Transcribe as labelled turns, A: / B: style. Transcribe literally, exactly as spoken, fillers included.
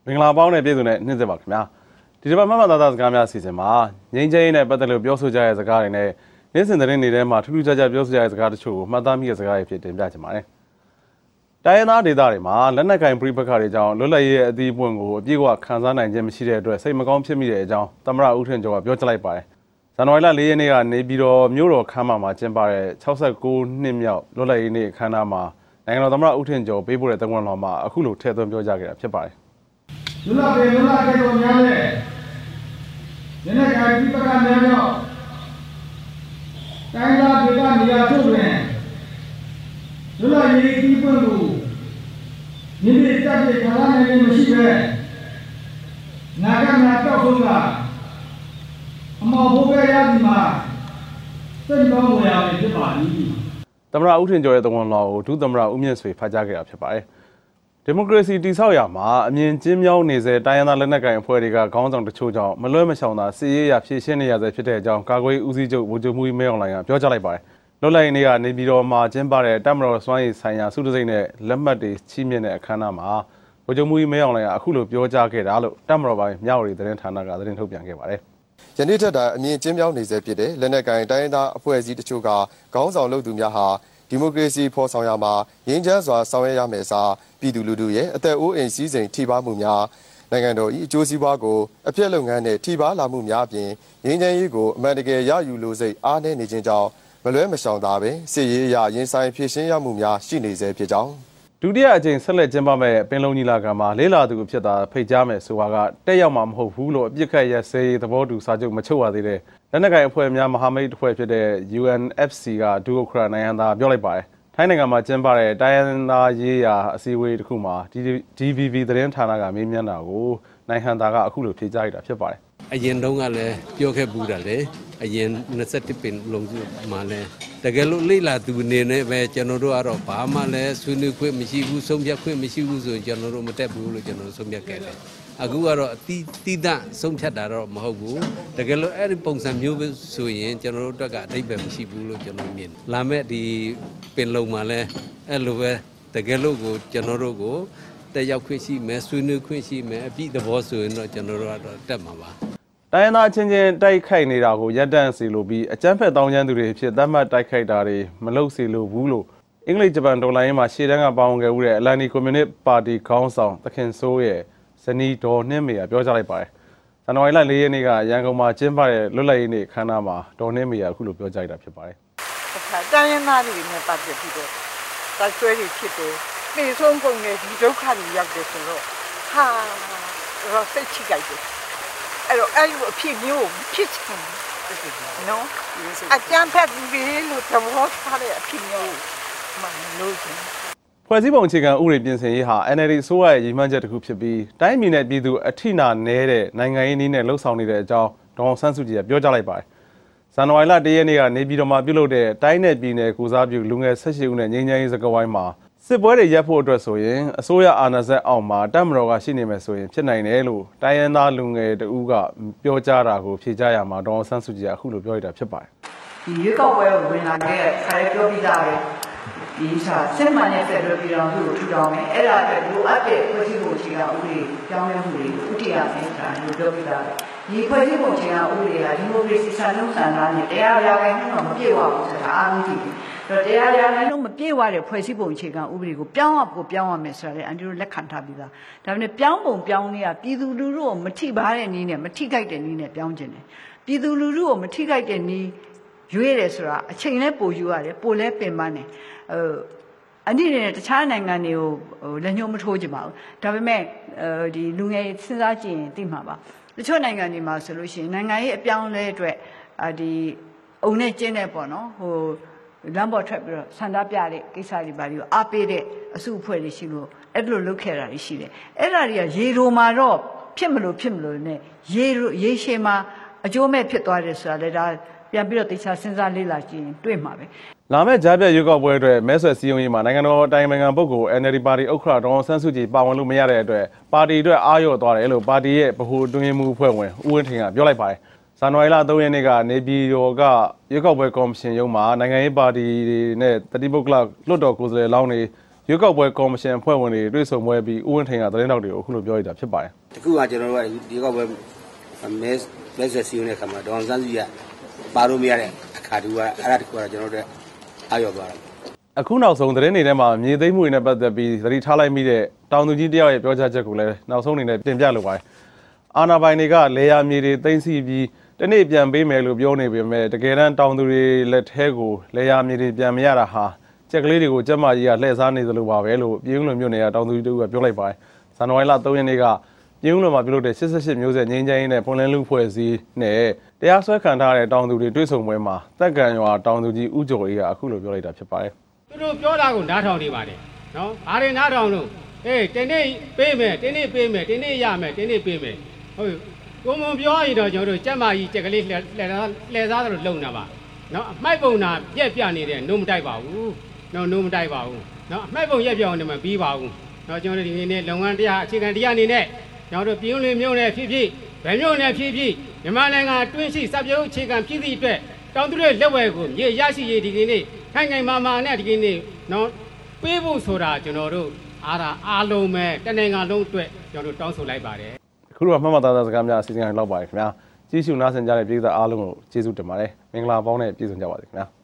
A: မင်္ဂလာပေါင်းနဲ့ပြည့်စုံတဲ့နေ့စဉ်ပါခင်ဗျာဒီတစ်ပတ်မမသားသားစကားများအစီအစဉ်မှာငြိမ်းချမ်းရေးနဲ့ပတ်သက်လို့ပြောဆိုကြတဲ့စကားတွေနဲ့နေ့စဉ်သတင်းတွေထဲမှာထူးထူးခြားခြားပြောဆိုကြတဲ့စကားတချို့ကိုမှတ်သားမိတဲ့စကားတွေဖြစ်တင်ပြချင်ပါတယ်တိုင်းရင်းသားဒေသတွေမှာလက်နက်ကင်ပြည်ပခါတွေကြောင့်လွတ်လပ်ရေးရဲ့အသီးအပွင့်ကိုအပြည့်အဝခံစားနိုင်ခြင်းမရှိတဲ့အတွက်စိတ်မကောင်းဖြစ်မိတဲ့အကြောင်းသမ္မတဦးထင်ကျော်ကပြောကြားလိုက်ပါတယ်ဇန်နဝါရီလ၄ရက်နေ့ကနေပြည်တော်မြို့တော်ခမ်းမမှာကျင်းပတဲ့၆၉နှစ်မြောက်လွတ်လပ်ရေးနေ့အခမ်းအနားမှာနိုင်ငံတော်သမ္မတဦးထင်ကျော်ပေးပို့တဲ့သံဝန်တော်မှာအခုလိုထည့်သွင်းပြောကြားခဲ့တာဖြစ်ပါတယ်
B: လွတ်လပ်ရေးလွတ်လပ်ရေးကိုများတဲ့လက်နက်ကင်ပြည်ပခါများကြောင့်တိုင်းသားဒေသနေရာထုတ်တွင်လွတ်လပ်ရေးအသီးအပွင့်ကိုမိမိတက်တဲ့ခံစားနိုင်ခြင်းမရှိပဲနာဂနာတောက်ဆုံးကအမော်ဘိုးပဲရသည်မှာစိတ်ကောင်းဝယ်ရမယ်ဖြစ်ပါသည်
A: သမ္မတဦးထင်ကျော်ရဲ့သံဝန်တော်ကိုဒုသမ္မတဦးမြင့်ဆွေဖတ်ကြားခဲ့တာဖြစ်ပါတယ်ဒီမိုကရေစီတည်ဆောက်ရာမှာအမြင်ကျင်းမြောင်းနေစေတိုင်းရင်းသားလက်နက်ကိုင်အဖွဲ့တွေကခေါင်းဆောင်တချို့ကြောင့်မလွဲမရှောင်သာစစ်ရေးရဖြည့်ရှင်းနေရဆဲဖြစ်တဲ့အကြောင်းကာကွယ်ဦးစီးချုပ်ဗိုလ်ချုပ်မှုကြီးမဲအောင်လှိုင်ကပြောကြားလိုက်ပါတယ်လွတ်လပ်ရေးနေ့ကနေပြည်တော်မှာကျင်းပတဲ့တပ်မတော်စွမ်းရည်ဆိုင်ရာစုတစိမ့်နဲ့လက်မှတ်တွေချီးမြှင့်တဲ့အခမ်းအနားမှာဗိုလ်ချုပ်မှုကြီးမဲအောင်လှိုင်ကအခုလိုပြောကြားခဲ့တာလို့တပ်မတော်ပိုင်းမြဝတီသတင်းဌာနကသတင်းထုတ်ပြန်ခဲ့ပါတယ်
C: ယနေ့ထက်တိုင်အမြင်ကျင်းမြောင်းနေစေဖြစ်တဲ့လက်နက်ကိုင်တိုင်းရင်းသားအဖွဲ့အစည်းတချို့ကခေါင်းဆောင်လုပ်သူများဟာဒီမိုကရေစီဖော်ဆောင်ရာမှာငြိမ်းချမ်းစွာဆောင်ရွက်ရမယ်စာပြည်သူလူထုရဲ့အသက်အိုးအိမ်စည်းစိမ်ထိပါမှုများနိုင်ငံတော်၏အကျိုးစီးပွားကိုအပြည့်လုပ်ငန်းနဲ့ထိပါလာမှုများအပြင်ငြိမ်းချမ်းရေးကိုအမှန်တကယ်ရယူလိုစိတ်အားနည်းနေခြင်းကြောင့်မလွဲမရှောင်သာပင်စစ်ရေးအရာရင်ဆိုင်ဖြည့်ရှင်းရမှုများရှိနေစေဖြစ်ကြောင်း
A: ဒုတိယအကြိမ်ဆက်လက်ကျင်းပမဲ့ပင်လုံညီလာခံမှာလေးလာသူအဖြစ်သာဖိတ်ကြားမယ်ဆိုတာကတက်ရောက်မှာမဟုတ်ဘူးလို့အပြစ်ခတ်ရစဲသဘောတူစာချုပ်မချုပ်ရသေးတဲ့လက်နက်ကိုင်အဖွဲ့များမဟာမိတ်အဖွဲ့ဖြစ်တဲ့ U N F C ကဒုဥက္ကဋ္ဌနိုင်ငံသားပြောလိုက်ပါတယ်ထိုင်းနိုင်ငံမှာကျင်းပတဲ့တိုင်းရင်းသားရေးရာအစည်းအဝေးတစ်ခုမှာ D V B သတင်းဌာနကမေးမြန်းတာကိုနိုင်ငံသားကအခုလိုဖြေကြားလိုက်တာဖြစ်ပါတယ်
D: အရင်တုန်းကလည်းပြောခဲ့ဘူးတာလေအရင်နှစ်ဆက်ပင်လုံးစုမှာလည်းတကယ်လို့လိလာသူအနေနဲ့ပဲကျွန်တော်တို့ကတော့ဘာမှလည်းဆွေးနွေးခွင့်မရှိဘူးဆုံးဖြတ်ခွင့်မရှိဘူးဆိုရင်ကျွန်တော်တို့မတက်ဘူးလို့ကျွန်တော်ဆုံးဖြတ်ခဲ့တယ်အခုကတော့အတိတိဒဆုံးဖြတ်တာတော့မဟုတ်ဘူးတကယ်လို့အဲ့ဒီပုံစံမျိုးပဲဆိုရင်ကျွန်တော်တို့အတွက်ကအဓိပ္ပာယ်မရှိဘူးလို့ကျွန်တော်မြင်လာမဲ့ဒီပင်လုံမှာလည်းအဲ့လိုပဲတကယ်လို့ကိုကျွန်တော်တို့ကိုတက်ရောက်ခွင့်ရှိမယ်ဆွေးနွေးခွင့်ရှိမယ်အပြည့်သဘောဆိုရင်တော့ကျွန်တော်တို့ကတော့တက်မှာပါ
A: တိုင်းရင်းသားချင်းချင်းတိုက်ခိုက်နေတာကိုရပ်တန့်စီလိုပြီးအကြမ်းဖက်တောင်းကျမ်းသူတွေဖြစ်သတ်မှတ်တိုက်ခိုက်တာတွေမလုပ်စီလိုဘူးလို့အင်္ဂလိပ်ဂျပန်ဒေါ်လာရင်းမှာရှေ့တန်းကပါဝင်ခဲ့ဦးတဲ့အလန်နီကွန်မြူနစ်ပါတီခေါင်းဆောင်သခင်ဆိုးရဲ့ဇနီးဒေါ်နှင်းမေကပြောကြားလိုက်ပါတယ်ဇန်နဝါရီလ၄ရက်နေ့ကရန်ကုန်မှာကျင်းပတဲ့လွတ်လပ်ရေးနေ့အခမ်းအနားမှာဒေါ်နှင်းမေကအခုလိုပြောကြားလိုက်တာဖြစ်ပါတယ်
E: တိုင်းရင်းသားတွေနဲ့ပတ်သက်ပြီးတော့တိုက်ပွဲတွေဖြစ်တယ်ပြေဆုံးကုန်တဲ့ဒီဒုက္ခတွေရောက်တယ်ဆိုတော့ဟာတော့စိတ်ချိကြိုက်တယ်အဲ့တော့အဲ့လိုအဖြစ်မျိုးဖြစ်ချင်နော်အကြမ်းဖက်ပြီးလို့သဘောထားတဲ့အဖြစ်မျိုးမှမလို့ချင်
A: ဖွဲ့စည်းပုံအခြေခံဥပဒေပြင်ဆင်ရေးဟာ N L D အစိုးရရဲ့ရည်မှန်းချက်တစ်ခုဖြစ်ပြီးတိုင်းပြည်နဲ့ပြည်သူအထိနာနည်းတဲ့နိုင်ငံရေးနည်းနဲ့လှုပ်ဆောင်နေတဲ့အကြောင်းဒေါ်အောင်ဆန်းစုကြည်ကပြောကြားလိုက်ပါတယ်ဇန်နဝါရီလ၁ရက်နေ့ကနေပြည်တော်မှာပြုလုပ်တဲ့တိုင်းနယ်ပြည်နယ်ကိုစားပြုလူငယ်၁၈ဦးနဲ့ငြိမ်းချမ်းရေးစကားဝိုင်းမှာစစ်ပွဲတွေရပ်ဖို့အတွက်ဆိုရင်အစိုးရအာဏာစက်အောက်မှာတပ်မတော်ကရှိနေမယ်ဆိုရင်ဖြစ်နိုင်တယ်လို့တိုင်းရင်းသားလူငယ်တဦးကပြောကြားတာကိုဖြေကြားရမှာဒေါ်အောင်ဆန်းစုကြည်ကအခုလိုပြောရတာဖြစ်ပါတယ်
F: ဒီရွေးကောက်ပွဲကိုဝင်လာတဲ့ခါရပြောပြီးသားပဲဒီစားစစ်မှန်တဲ့ဖက်ဒရယ်ပြည်ထောင်စုကိုထူထောင်မယ်အဲ့ဒါအတွက်လိုအပ်တဲ့ဖွဲ့စည်းပုံအခြေခံဥပဒေပြောင်းလဲမှုတွေကိုဥတီရမယ်ဆိုတာကိုပြောပြီးသားပဲဒီဖွဲ့စည်းပုံအခြေခံဥပဒေကဒီမိုကရေစီစံနှုန်းစံသားနဲ့တရားရာဂိုင်းတော့မပြည့်ဝဘူးဆိုတာအားလုံးသိတယ်တော့တရားရာဂိုင်းတော့မပြည့်ဝတဲ့ဖွဲ့စည်းပုံအခြေခံဥပဒေကိုပြောင်းရဖို့ပြောင်းရမယ်ဆိုတာလေအန်တီတို့လက်ခံထားပြီးသားဒါပေမဲ့ပြောင်းပုံပြောင်းလေးကပြည်သူလူထုကိုမထိပါတဲ့နည်းနဲ့မထိခိုက်တဲ့နည်းနဲ့ပြောင်းခြင်းတယ်ပြည်သူလူထုကိုမထိခိုက်တဲ့နည်းရွေးတယ်ဆိုတာအချိန်နဲ့ပိုယူရတယ်ပိုလဲပင်ပန်းတယ်ဟိုအနည်းနဲ့တခြားနိုင်ငံတွေကိုဟိုလက်ညှိုးမထိုးကြပါဘူးဒါပေမဲ့ဒီလူငယ်စဉ်းစားကြည့်ရင်သိမှာပါတချို့နိုင်ငံတွေမှာဆိုလို့ရှိရင်နိုင်ငံရေးအပြောင်းလဲအတွက်ဒီအုံနဲ့ကျင်းတဲ့ပေါ့နော်ဟိုလမ်းပေါ်ထွက်ပြီးတော့ဆန္ဒပြတဲ့ကိစ္စတွေပါပြီးတော့အားပေးတဲ့အစုအဖွဲ့တွေရှိလို့အဲ့လိုလုပ်ခဲ့တာတွေရှိတယ်အဲ့ဒါတွေကရေတိုမှာတော့ဖြစ်မလို့ဖြစ်မလို့နဲ့ရေရေရှည်မှာအကျိုးမဲ့ဖြစ်သွားတယ်ဆိုတာလေဒါပြန်ပြီးတော့တေချာစဉ်းစားလေ့လာကြည့်ရင်တွေ့မှာပဲ
A: လာမယ့်ကြားပြတ်ရွေးကောက်ပွဲအတွက်မဲဆွယ်စည်းရုံးရေးမှာနိုင်ငံတော်တိုင်ပင်ခံပုဂ္ဂိုလ် N L D ပါတီဥက္ကဋ္ဌဒေါ်အောင်ဆန်းစုကြည်ပါဝင်လို့မရတဲ့အတွက်ပါတီအတွက်အားလျော့သွားတယ်လို့ပါတီရဲ့ဗဟိုအတွင်းရေးမှူးအဖွဲ့ဝင်ဦးဝင်းထင်ကပြောလိုက်ပါတယ်ဇန်နဝါရီလ၃ရက်နေ့ကနေပြည်တော်ကရွေးကောက်ပွဲကော်မရှင်ရုံးမှာနိုင်ငံရေးပါတီတွေနဲ့တတိပုဂ္ဂလလွှတ်တော်ကိုယ်စားလှယ်လောင်းတွေရွေးကောက်ပွဲကော်မရှင်ဖွဲ့ဝင်တွေတွေ့ဆုံပွဲပြီးဦးဝင်းထိန်ကသတင်းတောက်တွေကိုအခုလိုပြောရတာဖြစ်ပါတယ်
G: တခုကကျွန်တော်တို့ကဒီကောက်ပွဲမဲမဲဆက်စီးနေတဲ့ခါမှာဒေါအောင်ဆန်းစုကြည်ပါလို့မရတဲ့အခါတူကအဲ့ဒါတခုကကျွန်တော်တို့အာရောသွားတယ်
A: အခုနောက်ဆုံးသတင်းတွေထဲမှာမြေသိမ်းမှုတွေနဲ့ပတ်သက်ပြီးသတိထားလိုက်မိတဲ့တောင်သူကြီးတယောက်ရဲ့ပြောကြားချက်ကိုလည်းနောက်ဆုံးအနေနဲ့တင်ပြလိုပါတယ်အာဏာပိုင်တွေကလေယာမြေတွေသိမ်းဆည်းပြီးတနေ့ပြန်ပေးမယ်လို့ပြောနေပေမဲ့တကယ်တမ်းတောင်သူတွေလက်ထဲကိုလေယာမြေတွေပြန်မရတာဟာကြက်ကလေးတွေကိုကျက်မကြီးကလှည့်စားနေသလိုပါပဲလို့ပြည်ဦးလွန်မြို့နယ်ကတောင်သူကြီးတို့ကပြောလိုက်ပါတယ်ဇန်နဝါရီလသုံးရက်နေ့ကပြည်ဦးလွန်မှာပြုလုပ်တဲ့၈၈မျိုးဆက်ငြိမ်းချမ်းရေးနဲ့ပွန်လင်းလူဖွဲ့စည်းနဲ့တရားစွဲခံထားတဲ့တောင်သူတွေတွေ့ဆုံပွဲမှာတက်ကံရွာတောင်သူကြီးဦးကျော်အေးကအခုလိုပြောလိုက်တာဖြစ်ပါတယ်
H: သူတို့ပြောတာကိုနားထောင်နေပါတယ်နော်ဘာတွေနားထောင်လို့အေးဒီနေ့ပေးမယ်ဒီနေ့ပေးမယ်ဒီနေ့ရမယ်ဒီနေ့ပေးမယ်ဟုတ်ကိုမွန်ပြောရင်တော့ကျွန်တော်တို့ကြက်မကြီးကြက်ကလေးလှည့်လှည့်စားတယ်လို့လုံတာပါနော်အမိုက်ပုံနာပြက်ပြနေတဲ့နိုးမတိုက်ပါဘူးနော်နိုးမတိုက်ပါဘူးနော်အမိုက်ပုံရက်ပြောင်းနေမှပြီးပါဘူးနော်ကျွန်တော်တို့ဒီနေ့လုပ်ငန်းတရားအခြေခံတရားအနေနဲ့ကျွန်တော်တို့ပြည်ဦးလွင်မြို့နယ်ဖြစ်ဖြစ်ဗန်မြို့နယ်ဖြစ်ဖြစ်မြန်မာနိုင်ငံတွင်းရှိစပြုံးအခြေခံဖြစ်သည့်အတွက်တောင်သူတွေလက်ဝဲကိုမြေရရှိရေးဒီကနေ့ခိုင်ခိုင်မာမာနဲ့ဒီကနေ့နော်ပေးဖို့ဆိုတာကျွန်တော်တို့အားသာအားလုံးပဲတနိုင်ငံလုံးအတွက်ကျွန်တော်တို့တောင်းဆိုလိုက်ပါတယ်
A: အခုတော့မှတ်မှတ်သားသားစကားများအစီအစဉ်လောက်ပါတယ်ခင်ဗျာကြီးစုနားဆင်ကြတဲ့ပြည်သူအားလုံးကိုကျေးဇူးတင်ပါတယ်မင်္ဂလာပေါင်းနဲ့ပြည့်စုံကြပါစေခင်ဗျာ